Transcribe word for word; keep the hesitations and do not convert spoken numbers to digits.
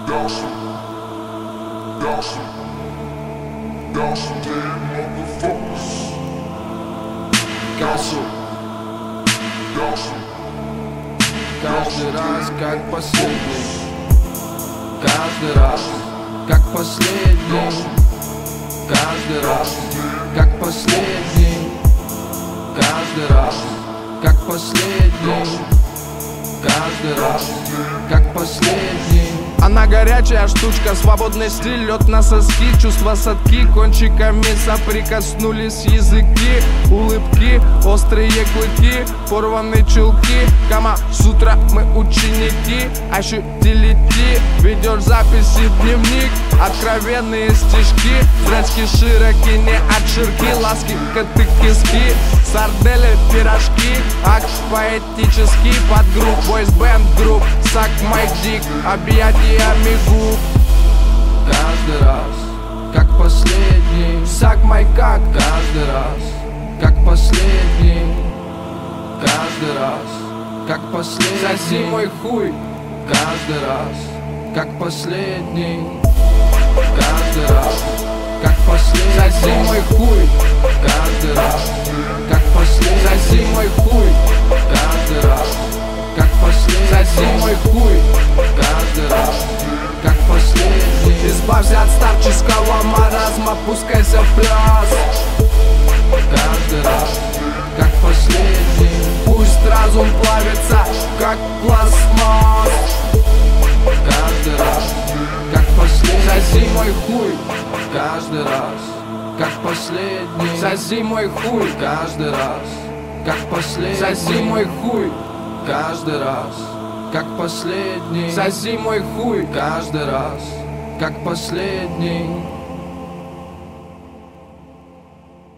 Dawson, Dawson, Dawson, dead motherfuckers. Dawson, Dawson, Каждый раз как последний, каждый раз как последний, каждый раз как последний, каждый раз как последний, каждый раз как последний. Она горячая штучка, свободный стиль, лед на соски, чувства садки, кончиками соприкоснулись языки, улыбки, острые клыки, порванные чулки, Кама-сутра, мы ученики, ощутили ти, ведешь записи в дневник, откровенные стишки, зрачки широки, не от ширки, ласки, коты, киски, сардели, пирожки, акт поэтический, под групп, бойсбенд групп, сак май дик, объятия губ. Каждый раз как последний, Сак май как, каждый раз как последний, каждый раз как последний. соси мой хуй, Каждый раз как последний, каждый раз как последний. соси мой хуй, Каждый раз как последний. соси мой хуй, Каждый раз как последний. соси мой хуй. Каждый раз как последний. Избавься от старческого маразма, пускайся в пляс. Каждый раз как последний. Пусть разум плавится, как пластмасс. Каждый раз как последний. Соси мой хуй, Каждый раз как последний. соси мой хуй, Каждый раз как последний. соси мой хуй, Каждый раз как последний. соси мой хуй. Каждый раз как последний.